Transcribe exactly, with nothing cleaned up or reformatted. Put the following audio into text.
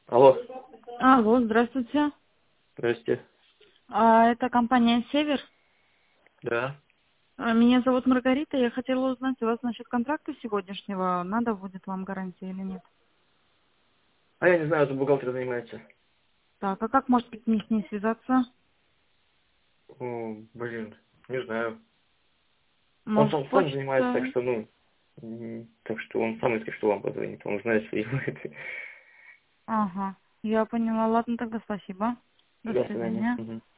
Алло, Алло, здравствуйте. здрасте. А, это компания «Север». Да. А, Меня зовут Маргарита. Я хотела узнать у вас насчет контракта сегодняшнего. Надо будет вам гарантия или нет? А я не знаю, тут бухгалтер занимается. Так, а как, может быть, мне с ней связаться? О, блин, не знаю. Он Может, сам, сам занимается, так почта? что, ну, м, так что он сам, если что, вам позвонит. Он знает свои выходы. Ага, я поняла. Ладно, тогда спасибо. До До свидания. свидания. Мгм.